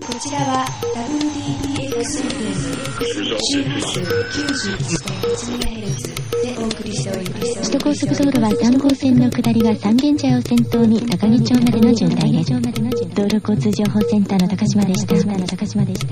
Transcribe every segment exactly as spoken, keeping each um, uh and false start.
こちらは ダブリューディーディーエックス フレーム周波数 きゅうじゅういってんはちメガヘルツ でお送りしております。 首都高速道路はさん号線の下りが三軒茶屋を先頭に高木町までの渋滞です。道路交通情報センターの高島でした。高島でした。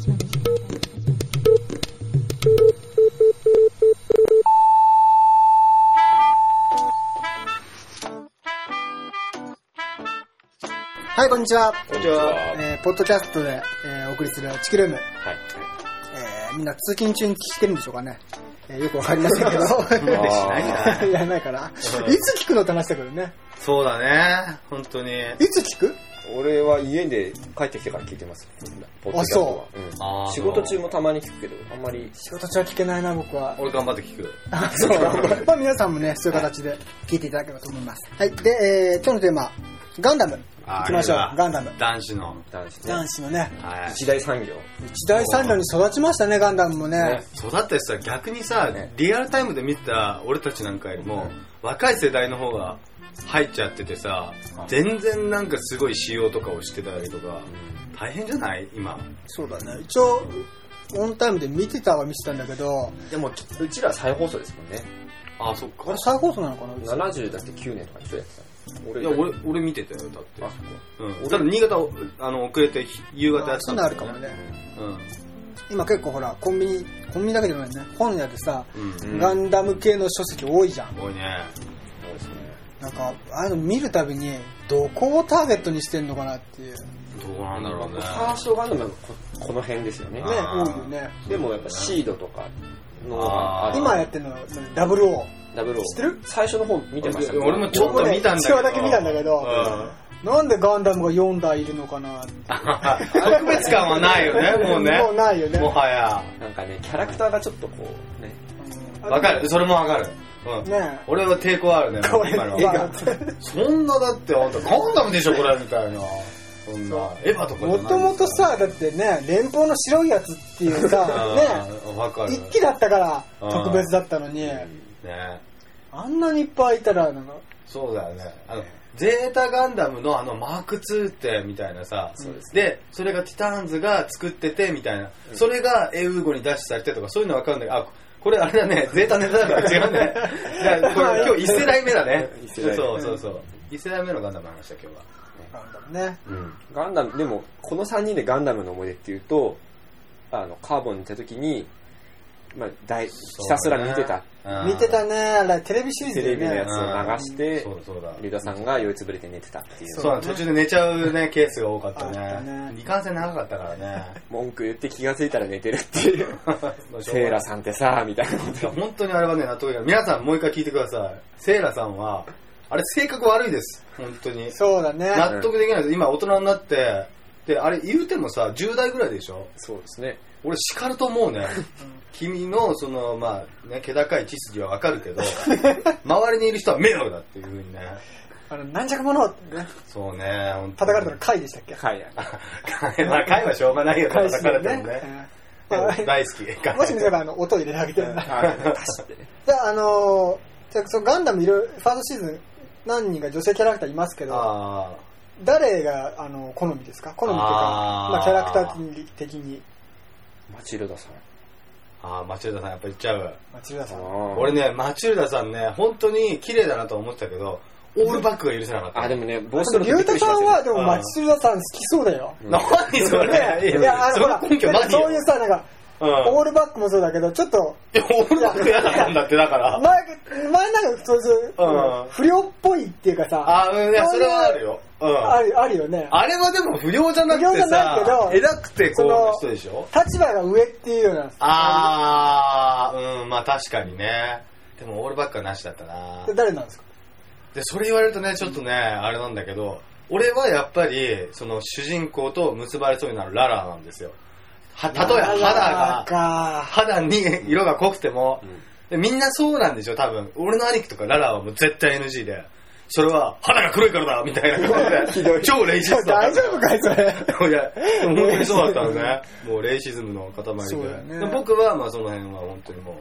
はい、こんにちは。 こんにちは。 えー、ポッドキャストで、えー、お送りするチキルーム。はい。えー、みんな通勤中に聞いてるんでしょうかね。えー、よくわかりませんけど。 ないやらないから。いつ聞くのって話だけどね。 そうだね。本当に。 いつ聞く？ 俺は家で帰ってきてから聞いてます。ポッドキャストは。うん、あ、仕事中もたまに聞くけど、あんまり。 仕事中は聞けないな、僕は。 俺頑張って聞く。 あ、そう。まあ皆さんもね、そういう形で聞いていただければと思います。はい。で、えー、今日のテーマ、ガンダム。行きましょう。ガンダム。 男子の。 男子ね。男子のね。 はい。一大産業。 一大産業に育ちましたね、ガンダムもね。ね、 育ったしさ、逆にさ、ね、リアルタイムで見た俺たちなんかよりも、うん、若い世代の方が入っちゃっててさ、うん、全然なんかすごい仕様とかをしてたりとか、うん、大変じゃない今。 そうだね。一応、オンタイムで見てたは見てたんだけど、 でも、うちら再放送ですもんね。 ああ、そっか。 あれ再放送なのかな？ ななじゅうだってきゅうねんとか一緒やってた。 俺いや俺俺見てたよだって。あ、そっか。うん。ただ新潟あの遅れて夕方やってたんだよね。 そういうのあるかもね。 うん。 今結構ほらコンビニコンビニだけじゃないね。本屋でさ、うん、ガンダム系の書籍多いじゃん。 多いね。 多いですね。なんかああいうの見るたびにどこをターゲットにしてんのかなっていう。 どうなんだろうね。 ファーストガンダムは こ, この辺ですよね。 ね、多いよね。 でもやっぱシードとかの今やってるのダブルオー。 ダブルオー。 知ってる？ 最初の方見てましたけど。 俺もちょっと見たんだけど。 いちわだけ見たんだけど、うん、なんでガンダムがよんだいいるのかなって。 特別感はないよね、もうね。 もうないよね。 もはや。 なんかね、キャラクターがちょっとこうね。 わかる、それもわかる。うん。ね、俺は抵抗あるね。今の。そんなだってあんたガンダムでしょこれみたいな。そんなエヴァとかじゃない。 もともとさ、だってね、連邦の白いやつっていうさ、ね、 わかる。 一機だったから特別だったのに。ね。あんなにいっぱいいたらなんかそうだよね。あのゼータガンダムのあのマークツーってみたいなさ、そうですね、でそれがティターンズが作っててみたいな、うん、それがエウーゴに脱出されてとかそういうのわかるんだけど、あこれあれだね、ゼータネタだから違うね。だからこれ今日いち世代目だね。そうそうそう。いち世代目のガンダムの話だ今日は。 ガンダムね。 うん。ガンダムでもこのさんにんでガンダムの思い出っていうと、あのカーボンに行った時に。まあ、大ひたすら見てた、 ね、見てたね。あれテレビシリーズで、ね、 テレビのやつを流してリュウダさんが酔いつぶれて寝てたっていう。 そうだ、ね、途中で寝ちゃう、ね、ケースが多かったね。ね二巻戦長かったからね。 文句言って気がついたら寝てるっていうセイラさんってさみたいなこと本当にあれはね納得いかない。皆さんもう一回聞いてください。セイラさんはあれ性格悪いです本当に。 そうだね、 納得できないです。今大人になってであれ言うてもさじゅう代ぐらいでしょ。 そうですね。 俺叱ると思うね。君のそのまあね気高い知識はわかるけど周りにいる人は迷惑だっていう風にね。 あの軟弱者ってね。 そうね。 叩かれたの貝でしたっけ？ 貝や。 まあ貝はしょうがないよね。叩かれてもね。大好き。 もし見ればあの音入れてあげてるな。じゃああのじゃあそのガンダムいるファーストシーズン何人か女性キャラクターいますけど。あ誰があの好みですか？好みっていうかまあキャラクター的に。 マチルダさん。 ああ、マチルダさんやっぱり言っちゃう。 マチルダさん。 俺ね、マチルダさんね、本当に綺麗だなと思ってたけど、オールバックが許せなかった。 あ、でもね、 帽子取るとびっくりしますよね。リュウタさんはでもマチルダさん好きそうだよ。 何それ？ いや、あのほら、 根拠マジそういうさ、なんか、うん、オールバックもそうだけど、ちょっと。 いや、オールバック嫌だったんだって、だから。 前、前なんか、そうそう、うん、不良っぽいっていうかさ。 あ、うん、いや、それはあるよ。うん。 ある、あるよね。 あれはでも不良じゃなくてさ。不良じゃないけど。偉くてこうの人でしょ？ 立場が上っていうような。 あー、うん、まあ確かにね。でもオールバックはなしだったな。 で、誰なんですか？ で、それ言われるとね、ちょっとね、あれなんだけど、俺はやっぱり、その主人公と結ばれそうになるララなんですよ。は、例えば肌が、肌に色が濃くても、うん、みんなそうなんでしょ、多分。俺の兄貴とかララはもう絶対 エヌジー で。それは肌が黒いからだみたいなことでひどい超レイシストだった。 大丈夫かいそれ。 いや本当にそうだったのね。もうレイシズムの塊で、ね、僕はまあその辺は本当にもう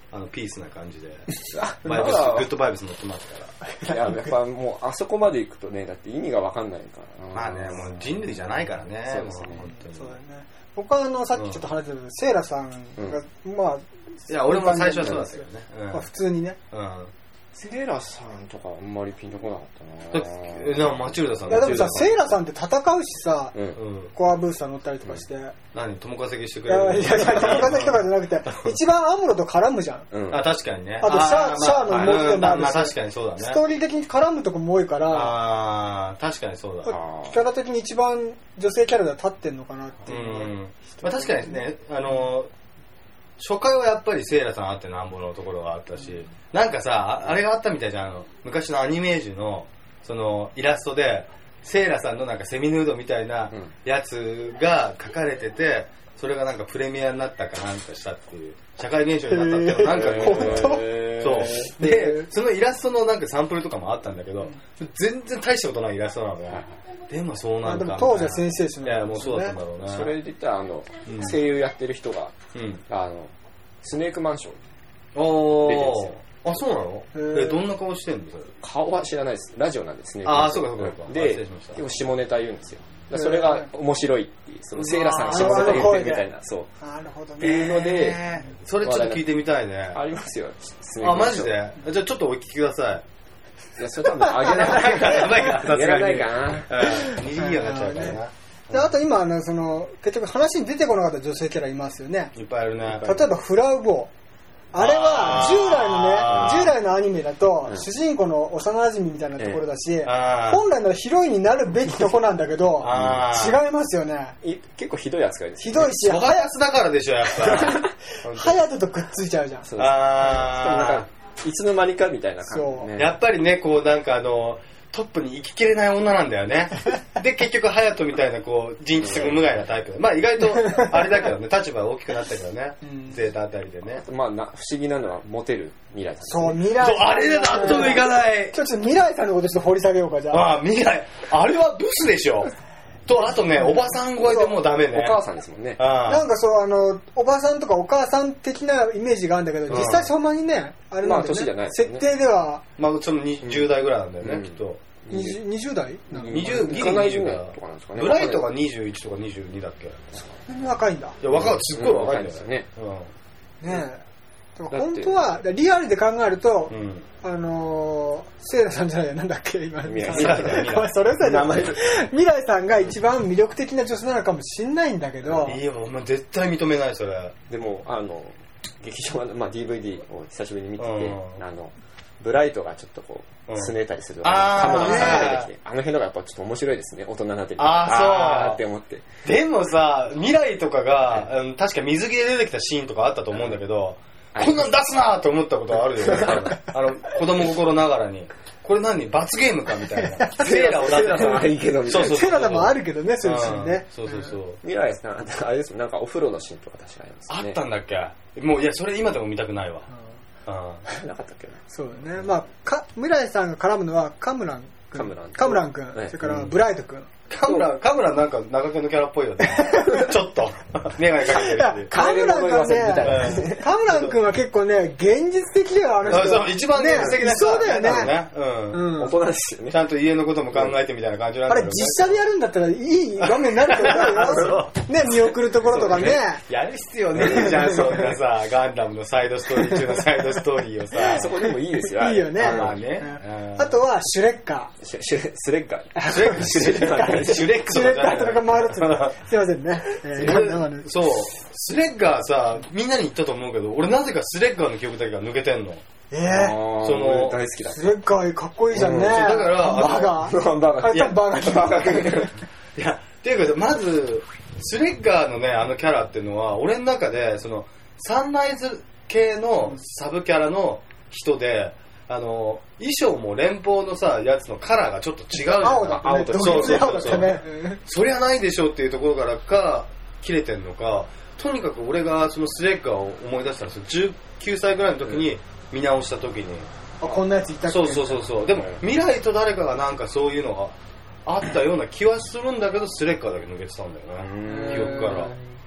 あのピースな感じでバイブスグッドバイブス乗ってますから。 いややっぱもうあそこまで行くとね、だって意味が分かんないからまあね、もう人類じゃないからね。 そうですね。 もう本当にそうだね。僕はあのさっきちょっと話してたけど、セイラさんが、うん、まあいや俺も最初はそうだったけどね。うん、 まあ普通にね。 うん。 セイラさんとかあんまりピンとこなかったな。 え、でもマチルダさん。 いやでもさ、セイラさんって戦うしさ、うん、コアブースター乗ったりとかして。うん、 何友稼ぎしてくれる？ いやいや、友稼ぎとかじゃなくて、一番アムロと絡むじゃん。 うん、あ、確かにね。 あとシャー、シャーの動きでもあるし、 まあ確かにそうだね。 ストーリー的に絡むとこも多いから、 ああ、確かにそうだ。 キャラ的に一番女性キャラでは立ってんのかなっていう。うん。 まあ確かにね、あの、初回はやっぱりセイラさんあってなんぼのところがあったし、なんかさ、あれがあったみたいじゃん、あの昔のアニメージュのそのイラストでセイラさんのなんかセミヌードみたいなやつが描かれてて、それがなんかプレミアになったかなんかしたっていう社会現象になったっていうなんかね、そうでそのイラストのなんかサンプルとかもあったんだけど、全然大したことないイラストなのね。でもそうなんだ。 でも当時はセンセーショナル。 いやもうそうだったんだろうね。 それで言ったらあの、うん、声優やってる人が、うん、あのスネークマンション出てるんですよ。あ、そうなの？え、どんな顔してんのそれ？ 顔は知らないです。ラジオなんですね。 ああ、そうかそうか。 で、結構下ネタ言うんですよ。それが面白いっていう、そのセイラさん下ネタ言ってるみたいな、そう。 なるほどね。 っていうので、 それちょっと聞いてみたいね。 ありますよ。 あ、マジで？じゃあちょっとお聞きください。 いや、それ多分あげないから。やばいかな。やらないかな。 にじぎになっちゃうからな。 であと今あのその結局話に出てこなかった女性キャラいますよね。 いっぱいあるね。 例えばフラウボー。あれは従来のね、従来のアニメだと主人公の幼馴染みたいなところだし、本来のヒロインになるべきとこなんだけど、違いますよね。 結構ひどい扱いです。 ひどいし、 ハヤツだからでしょやっぱ。 ハヤトとくっついちゃうじゃん。 そうです。あいつの間にかみたいな感じ、ね。 やっぱりねこうなんかあの。トップに行ききれない女なんだよね。で結局ハヤトみたいなこう人気すぐ無害なタイプで、まあ意外とあれだけどね立場が大きくなったけどね、うん、ゼータあたりでね。 まあな不思議なのはモテる未来さん、ね、そう未来そうあれで納得いかない。 ちょっと未来さんのことちょっと掘り下げようかじゃあ。 ああ未来あれはブスでしょ。とあとねおばさん声でもうダメね。 お母さんですもんね。 なんかそうあのおばさんとかお母さん的なイメージがあるんだけど、実際そんなにねあれなんだよね。まあ年じゃないですね。設定ではまあそのにじゅう代ぐらいなんだよね、うん、きっと。 にじゅう, にじゅう代 ?にじゅう、ギリにじゅう代とかなんですかね。ブライトがにじゅういちとかにじゅうにだっけ。 そんな若いんだ。 いや、若い、すっごい若いんですよね。 うん。ねえ。本当は、リアルで考えると、うん、あのー、セイラさんじゃないや、なんだっけ、今。未来さん。それぞれ名前。未来さんが一番魅力的な女性なのかもしんないんだけど。 いや、もう絶対認めない、それ。 でも、あの、劇場の、まあ、ディーブイディー を久しぶりに見てて、うん、あの、ブライトがちょっとこう、すねたりする、うん、カムロさんが出てきて、あの辺のがやっぱちょっと面白いですね、大人になってて。 ああ、そう。 あーって思って。 でもさ、未来とかが、うん、確か水着で出てきたシーンとかあったと思うんだけど、うん、こんなん出すなーって思ったことあるよね。あの、子供心ながらに。これ何罰ゲームかみたいな。セーラを出すのはいいけどみたいな。 セーラでもあるけどね、そういうシーンね。 そうそうそう。 未来さん、あれですなんかお風呂のシーンとか確かありますね。 あったんだっけ？もう、いや、それ今でも見たくないわ。 ああ、なかったっけな。 そうだね。まあ、か未来さんが絡むのはカムラン君。カムラン。カムラン君。それからブライト君。 カムラン、カムランなんか中君のキャラっぽいよね。ちょっと。メガネかけてるし。 カムラン君はね、カムラン君は結構ね、現実的だよ、あの人。 そう、一番現実的な人。 そうだよね。 うん。大人ですよね。 ちゃんと家のことも考えてみたいな感じなんだけど。 あれ、実写でやるんだったらいい場面になると思うよ。ね、見送るところとかね。 やる必要ねえじゃん、そんなさ、ガンダムのサイドストーリー中のサイドストーリーをさ。 そこでもいいですよ。 いいよね。 まあね。 あとは、シュレッカー。スレッガー。 シュレッカー。シュレッカー。 シュレッカーとかが回るってすいませんね。 そう。スレッガーさ、みんなに言ったと思うけど、俺なぜかスレッガーの記憶だけが抜けてんの。 えぇその、大好きだ。 スレッガーかっこいいじゃんね。だから、 バーガー。バーガー。いや、バーガー。 いや、っていうか、まず、スレッガーのね、あのキャラっていうのは、俺の中で、その、サンライズ系のサブキャラの人で、あの、衣装も連邦のさ、やつのカラーがちょっと違うじゃん。 青だったね。 青とそうそうそうそう。 ね、 そりゃないでしょっていうところからか、切れてんのか、とにかく俺がそのスレッガーを思い出したんですよ。じゅうきゅうさいぐらいの時に見直した時に。 あ、こんなやついたっけ？ そうそうそうそう。でも、未来と誰かがなんかそういうのがあったような気はするんだけど、スレッガーだけ抜けてたんだよね。記憶から。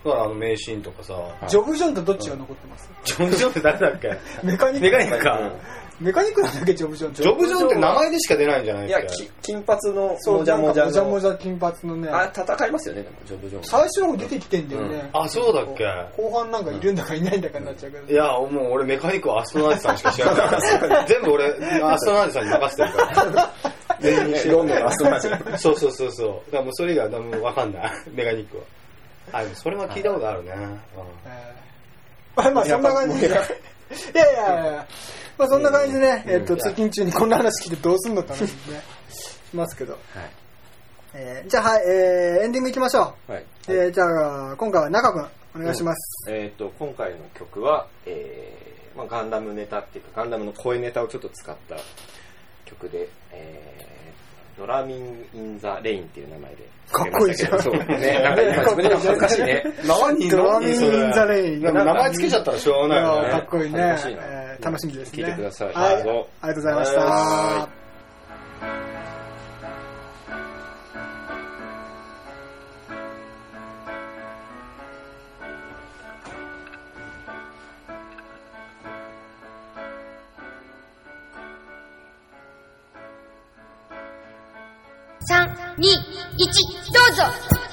だからあの名シーンとかさ。 ジョブジョンとどっちが残ってます？ ジョブジョンって誰だっけ？ メカニック。 メカニックか。 メカニックなんだっけ、ジョブジョン。 ジョブジョンって名前でしか出ないんじゃないっけ？ いや、金髪のもじゃもじゃの。 もじゃもじゃ金髪のね。 あ、戦いますよね、でも、ジョブジョン。 最初の方出てきてんだよね。 あ、そうだっけ？ 後半なんかいるんだかいないんだかになっちゃうけど。 いや、もう俺メカニックはアストナージさんしか知らないから。全部俺、アストナージさんに任せてるから。 ロンドンのアストナージ。 そうそうそうそう。だからもうそれ以外は何もわかんない。メカニックは。あ、でもそれは聞いたことあるね。 まあそんな感じで。いやいやいや、まあそんな感じでね、えっと、通勤中にこんな話聞いてどうすんのって話ですね。しますけど。えー、じゃあはい、えー、エンディングいきましょう。はい。えー、じゃあ、今回は中君、お願いします。 うん、えっ、ー、と、今回の曲は、えー、まあガンダムネタっていうか、ガンダムの声ネタをちょっと使った曲で、えー、ドラミン・イン・ザ・レインっていう名前で。 かっこいいじゃん。 そうね。なんか今自分で恥ずかしいね。 何ドラミン・イン・ザ・レイン。 名前つけちゃったらしょうがないよね。 かっこいいね。えー、楽しみですね。 聞いてください。 はい。ありがとうございました。 さん、に、いち、どうぞ。